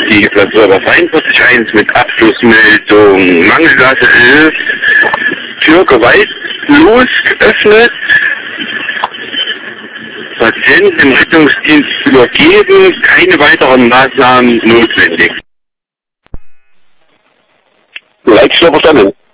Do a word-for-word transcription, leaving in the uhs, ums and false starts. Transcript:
Liegeplatz Server zweiundvierzig Punkt eins mit Abschlussmeldung Mangelgasse elf, Tür gewaltlos geöffnet, Patienten im Rettungsdienst übergeben, keine weiteren Maßnahmen notwendig. Leitstelle verstanden.